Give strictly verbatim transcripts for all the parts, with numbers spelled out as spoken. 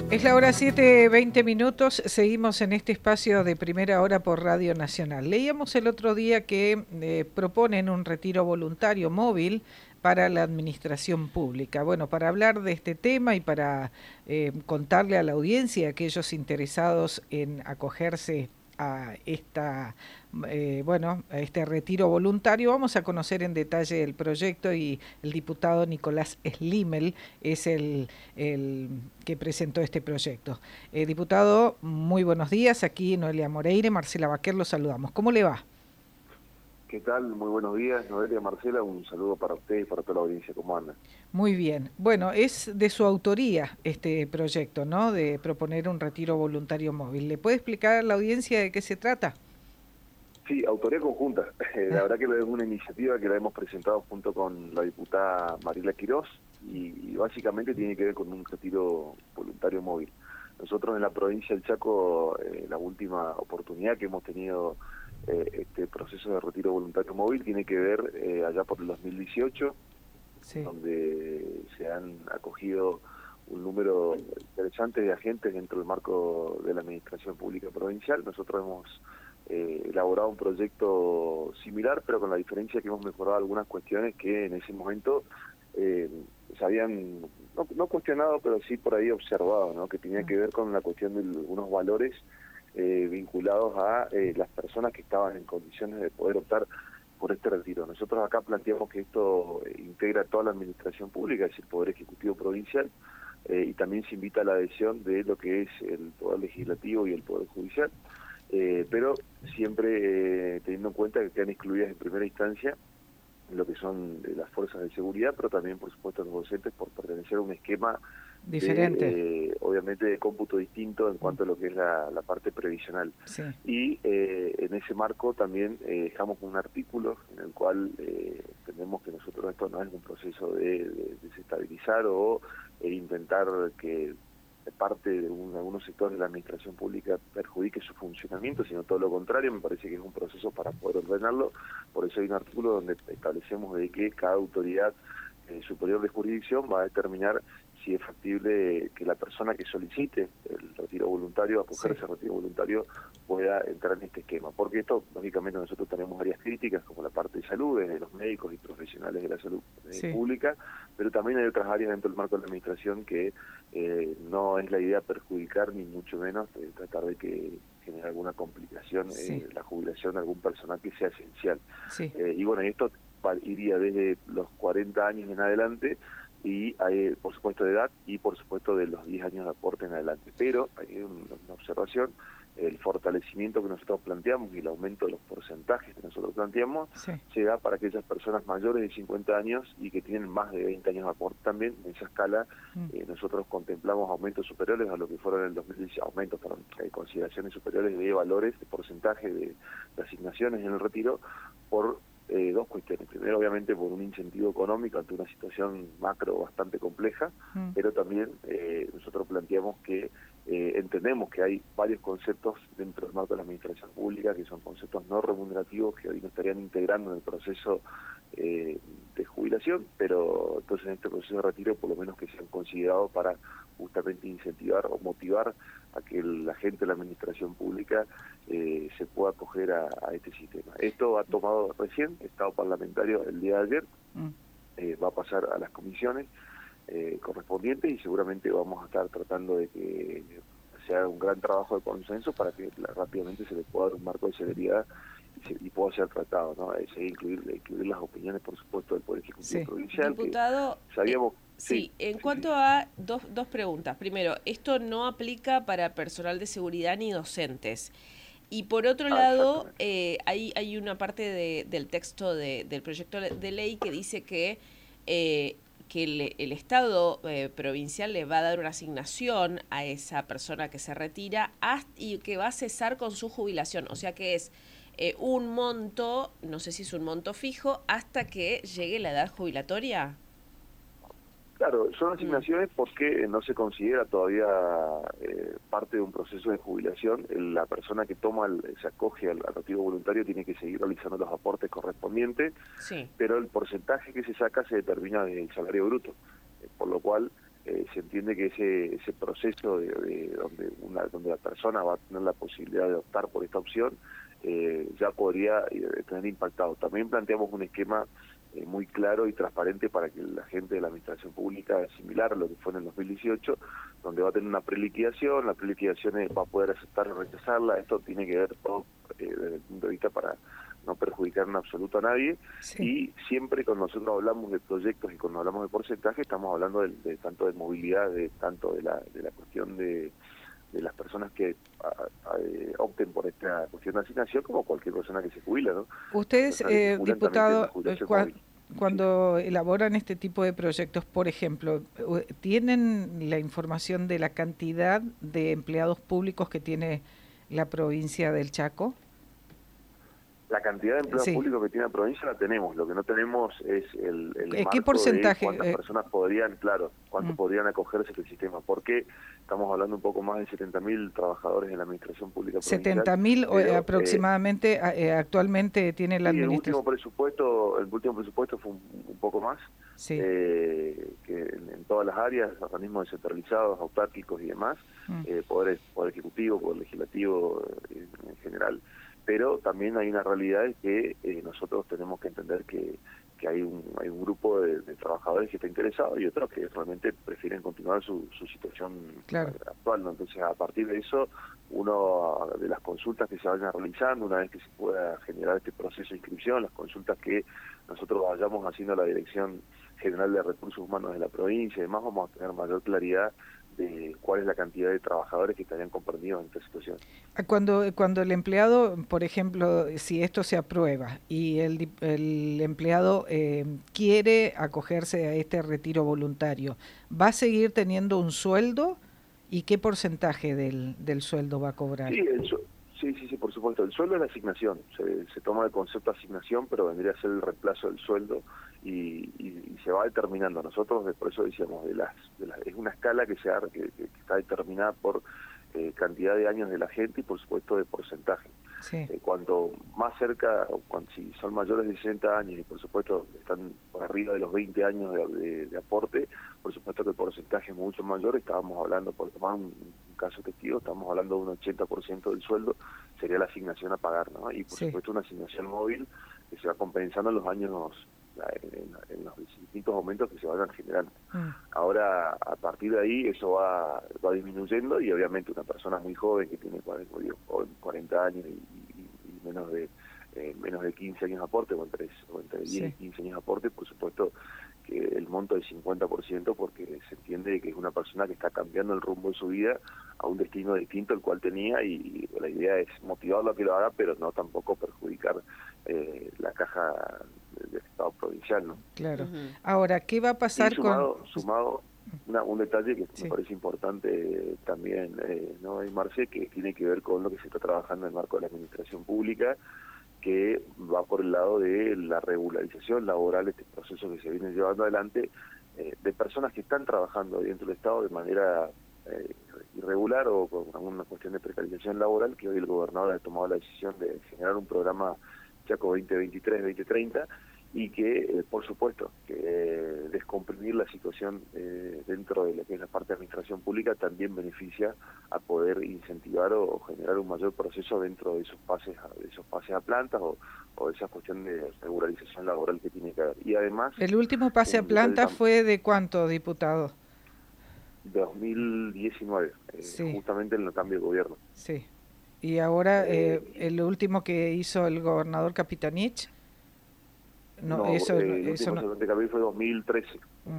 Es la hora siete, veinte minutos, seguimos en este espacio de Primera Hora por Radio Nacional. Leíamos el otro día que eh, proponen un retiro voluntario móvil para la administración pública. Bueno, para hablar de este tema y para eh, contarle a la audiencia, a aquellos interesados en acogerse a esta eh, bueno, a este retiro voluntario, vamos a conocer en detalle el proyecto y el diputado Nicolás Slimel es el, el que presentó este proyecto. Eh, diputado, muy buenos días, aquí Noelia Moreira, Marcela Baquer, los saludamos. ¿Cómo le va? ¿Qué tal? Muy buenos días, Noelia, Marcela, un saludo para usted y para toda la audiencia. ¿Cómo anda? Muy bien. Bueno, es de su autoría este proyecto, ¿no? De proponer un retiro voluntario móvil. ¿Le puede explicar a la audiencia de qué se trata? Sí, autoría conjunta. La verdad que es una iniciativa que la hemos presentado junto con la diputada Mariela Quirós y, y básicamente tiene que ver con un retiro voluntario móvil. Nosotros en la provincia del Chaco, eh, la última oportunidad que hemos tenido eh, este proceso de retiro voluntario móvil tiene que ver eh, allá por el dos mil dieciocho, sí, donde se han acogido un número interesante de agentes dentro del marco de la administración pública provincial. Nosotros hemos eh, elaborado un proyecto similar, pero con la diferencia que hemos mejorado algunas cuestiones que en ese momento eh, se habían, no, no cuestionado, pero sí por ahí observado, ¿no? Que tenía que ver con la cuestión de algunos valores eh, vinculados a eh, las personas que estaban en condiciones de poder optar por este retiro. Nosotros acá planteamos que esto integra toda la administración pública, es decir, el Poder Ejecutivo Provincial, eh, y también se invita a la adhesión de lo que es el Poder Legislativo y el Poder Judicial, eh, pero siempre eh, teniendo en cuenta que quedan excluidas en primera instancia lo que son de las fuerzas de seguridad, pero también, por supuesto, los docentes por pertenecer a un esquema diferente, de, eh, obviamente de cómputo distinto en cuanto a lo que es la, la parte previsional. Sí. Y eh, en ese marco también eh, dejamos un artículo en el cual eh, entendemos que nosotros esto no es un proceso de, de desestabilizar o eh, intentar que parte de un, algunos sectores de la administración pública perjudique su funcionamiento, sino todo lo contrario. Me parece que es un proceso para poder ordenarlo. Por eso hay un artículo donde establecemos de que cada autoridad eh, superior de jurisdicción va a determinar si es factible que la persona que solicite el retiro voluntario, acogerse sí. al retiro voluntario, pueda entrar en este esquema. Porque esto, lógicamente, nosotros tenemos varias críticas, como la parte de salud, de los médicos y profesionales de la salud eh, sí. pública, pero también hay otras áreas dentro del marco de la administración que eh, no es la idea perjudicar, ni mucho menos eh, tratar de que genere alguna complicación sí. eh, la jubilación de algún personal que sea esencial. Sí. Eh, y bueno, esto iría desde los cuarenta años en adelante, y hay, por supuesto, de edad y por supuesto de los diez años de aporte en adelante. Pero hay una observación, el fortalecimiento que nosotros planteamos y el aumento de los porcentajes que nosotros planteamos sí. se da para aquellas personas mayores de cincuenta años y que tienen más de veinte años de aporte también. En esa escala mm. eh, nosotros contemplamos aumentos superiores a lo que fueron en el dos mil diez, aumentos, perdón, hay consideraciones superiores de valores, de porcentaje de, de asignaciones en el retiro por Eh, dos cuestiones. Primero, obviamente, por un incentivo económico ante una situación macro bastante compleja, mm. pero también eh, nosotros planteamos que eh, entendemos que hay varios conceptos dentro del marco de la administración pública que son conceptos no remunerativos que hoy no estarían integrando en el proceso eh, de jubilación, pero entonces en este proceso de retiro por lo menos que sean considerados para justamente incentivar o motivar a que la gente de la administración pública eh, se pueda acoger a, a este sistema. Esto ha tomado recién Estado parlamentario el día de ayer, mm. eh, va a pasar a las comisiones eh, correspondientes y seguramente vamos a estar tratando de que se haga un gran trabajo de consenso para que la, rápidamente se le pueda dar un marco de celeridad y, se, y pueda ser tratado, ¿no? Es incluir, incluir las opiniones, por supuesto, del Poder Ejecutivo sí. Provincial. Diputado, que sabíamos, eh, sí, sí, en sí, cuanto sí. a dos, dos preguntas. Primero, esto no aplica para personal de seguridad ni docentes. Y por otro ah, lado, eh, hay, hay una parte de, del texto de, del proyecto de ley que dice que, eh, que el, el Estado eh, provincial le va a dar una asignación a esa persona que se retira hasta, y que va a cesar con su jubilación. O sea que es eh, un monto, no sé si es un monto fijo, hasta que llegue la edad jubilatoria. Claro, son asignaciones porque no se considera todavía eh, parte de un proceso de jubilación. La persona que toma, el, se acoge al, al retiro voluntario tiene que seguir realizando los aportes correspondientes, sí. pero el porcentaje que se saca se determina del salario bruto, eh, por lo cual eh, se entiende que ese ese proceso de, de donde una donde la persona va a tener la posibilidad de optar por esta opción eh, ya podría eh, tener impactado. También planteamos un esquema eh, muy claro y transparente para que la gente de la administración pública, similar a lo que fue en el dos mil dieciocho, donde va a tener una preliquidación, la preliquidación va a poder aceptar o rechazarla. Esto tiene que ver todo eh, desde el punto de vista para no perjudicar en absoluto a nadie, sí. Y siempre cuando nosotros hablamos de proyectos y cuando hablamos de porcentaje estamos hablando de, de tanto de movilidad, de tanto de la de la cuestión de, de las personas que a, a, eh, opten por esta cuestión de asignación, como cualquier persona que se jubila, ¿no? Ustedes, eh, diputado, cua cuando sí. elaboran este tipo de proyectos, por ejemplo, ¿tienen la información de la cantidad de empleados públicos que tiene la provincia del Chaco? La cantidad de empleados sí. públicos que tiene la provincia la tenemos, lo que no tenemos es el, el ¿Qué marco porcentaje? de cuántas eh, personas podrían, claro, cuántos mm. podrían acogerse al sistema, porque estamos hablando un poco más de setenta mil trabajadores en la administración pública provincial. setenta mil aproximadamente eh, actualmente tiene la sí, administración. El último presupuesto, el último presupuesto fue un, un poco más, sí. eh, que en, en todas las áreas, organismos descentralizados, autárquicos y demás, mm. eh, poder, poder ejecutivo, poder legislativo eh, en general. Pero también hay una realidad que eh, nosotros tenemos que entender que, que hay un hay un grupo de, de trabajadores que está interesado y otros que realmente prefieren continuar su, su situación claro. actual, ¿no? Entonces, a partir de eso, uno de las consultas que se vayan realizando, una vez que se pueda generar este proceso de inscripción, las consultas que nosotros vayamos haciendo a la Dirección General de Recursos Humanos de la provincia y demás, vamos a tener mayor claridad de cuál es la cantidad de trabajadores que estarían comprendidos en esta situación. Cuando cuando el empleado, por ejemplo, si esto se aprueba y el, el empleado eh, quiere acogerse a este retiro voluntario, ¿va a seguir teniendo un sueldo? ¿Y qué porcentaje del, del sueldo va a cobrar? Sí, el su sí, sí, sí, por supuesto. El sueldo es la asignación. Se, se toma el concepto de asignación, pero vendría a ser el reemplazo del sueldo y, y, y se va determinando. Nosotros, por eso decíamos, de las, de las, es una escala que, se ha, que, que está determinada por eh, cantidad de años de la gente y, por supuesto, de porcentaje. Sí. Eh, cuanto más cerca, o cuando, si son mayores de sesenta años y, por supuesto, están por arriba de los veinte años de, de, de aporte, por supuesto que el porcentaje es mucho mayor. Estábamos hablando, por tomar un, un caso testigo, estamos hablando de un ochenta por ciento del sueldo sería la asignación a pagar, ¿no? Y, por sí. supuesto, una asignación móvil que se va compensando en los años, en, en los distintos aumentos que se vayan generando. Mm. Ahora, a partir de ahí, eso va, va disminuyendo y, obviamente, una persona muy joven que tiene cuarenta años y, y, y menos de eh, menos de quince años de aporte, o entre, o entre diez y quince años de aporte, por supuesto que el monto es cincuenta por ciento, porque se entiende que es una persona que está cambiando el rumbo de su vida a un destino distinto al cual tenía, y la idea es motivarlo a que lo haga, pero no tampoco perjudicar eh, la caja del Estado provincial, ¿no? Claro. Uh-huh. Ahora, ¿qué va a pasar y sumado, con...? Sumado, una, un detalle que sí. me parece importante también, eh, ¿no, Marce? Que tiene que ver con lo que se está trabajando en el marco de la administración pública, que va por el lado de la regularización laboral, este proceso que se viene llevando adelante, eh, de personas que están trabajando dentro del Estado de manera eh, irregular o con alguna cuestión de precarización laboral, que hoy el gobernador ha tomado la decisión de generar un programa Chaco veinte veintitrés veinte treinta, y que, eh, por supuesto, que eh, descomprimir la situación eh, dentro de lo que es la parte de administración pública también beneficia a poder incentivar o, o generar un mayor proceso dentro de esos pases a, de esos pases a plantas o, o esa cuestión de regularización laboral que tiene que haber. Y además... ¿El último pase a planta fue de cuánto, diputado? dos mil diecinueve, eh, sí. justamente en el cambio de gobierno. Sí. Y ahora, eh, eh, el último que hizo el gobernador Capitanich... No, no, eso, eh, el eso último no... de fue dos mil trece.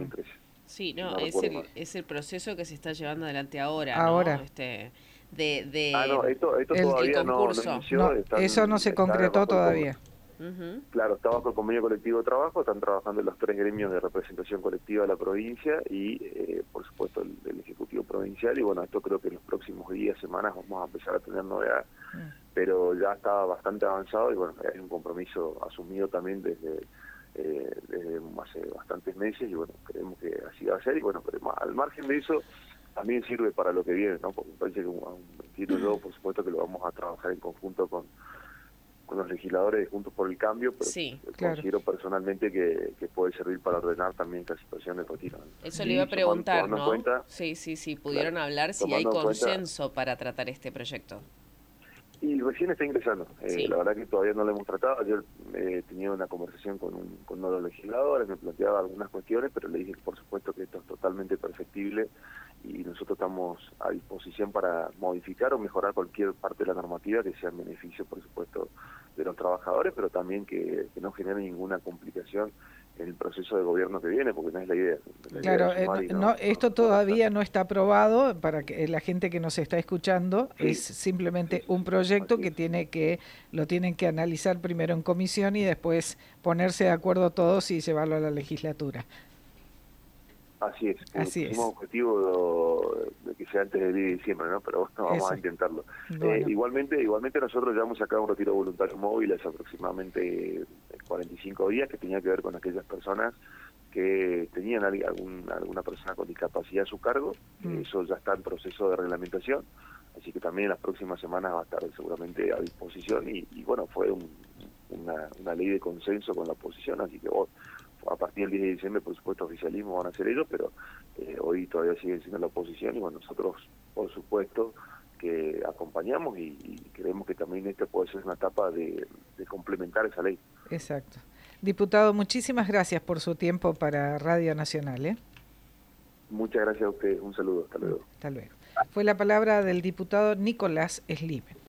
Sí, no, no es, el, es el proceso que se está llevando adelante ahora, ahora. ¿no? Este, de, de, ah, no, esto, esto el, todavía el concurso. no, no, inició, no están, eso no se concretó todavía. Uh-huh. Claro, está bajo el convenio colectivo de trabajo, están trabajando los tres gremios de representación colectiva de la provincia y, eh, por supuesto, el, el Ejecutivo Provincial. Y bueno, esto creo que en los próximos días, semanas, vamos a empezar a tener novedad, uh-huh. pero ya está bastante avanzado y bueno, hay un compromiso asumido también desde... Eh, desde hace bastantes meses y bueno, creemos que así va a ser y bueno, pero al margen de eso también sirve para lo que viene, ¿no? Porque me parece que un, un, entiendo yo, por supuesto, que lo vamos a trabajar en conjunto con con los legisladores de Juntos por el Cambio, pero sí, considero claro. personalmente que, que puede servir para ordenar también esta situación del retiro. Eso le iba a preguntar, tomando, ¿no? tomando cuenta, sí, sí, sí, pudieron claro, hablar si hay consenso cuenta, para tratar este proyecto. Y recién está ingresando. Eh, sí. La verdad que todavía no lo hemos tratado. Ayer eh, tenía una conversación con, un, con uno de los legisladores, me planteaba algunas cuestiones, pero le dije que por supuesto que esto es totalmente perfectible y nosotros estamos a disposición para modificar o mejorar cualquier parte de la normativa que sea en beneficio, por supuesto, de los trabajadores, pero también que, que no genere ninguna complicación en el proceso de gobierno que viene, porque no es la idea. La claro, idea eh, no, no, esto no, todavía no, no está aprobado para que la gente que nos está escuchando, sí, es simplemente sí, sí, un proyecto así que es. tiene que lo tienen que analizar primero en comisión y después ponerse de acuerdo todos y llevarlo a la legislatura. Así es, Así pusimos es. objetivo de que sea antes del diez de diciembre, ¿no? Pero bueno, vamos Eso. a intentarlo. Bueno. Eh, igualmente, igualmente nosotros ya hemos sacado un retiro voluntario móvil hace aproximadamente cuarenta y cinco días, que tenía que ver con aquellas personas que tenían algún, alguna persona con discapacidad a su cargo. Mm. Eso ya está en proceso de reglamentación, así que también en las próximas semanas va a estar seguramente a disposición y, y bueno, fue un, una, una ley de consenso con la oposición, así que bueno, a partir del diez de diciembre, por supuesto, oficialismo van a hacer ellos, pero eh, hoy todavía siguen siendo la oposición y bueno, nosotros, por supuesto, que acompañamos y, y creemos que también esta puede ser una etapa de, de complementar esa ley. Exacto. Diputado, muchísimas gracias por su tiempo para Radio Nacional. ¿eh? Muchas gracias a ustedes. Un saludo. Hasta luego. Hasta luego. Fue la palabra del diputado Nicolás Slimen.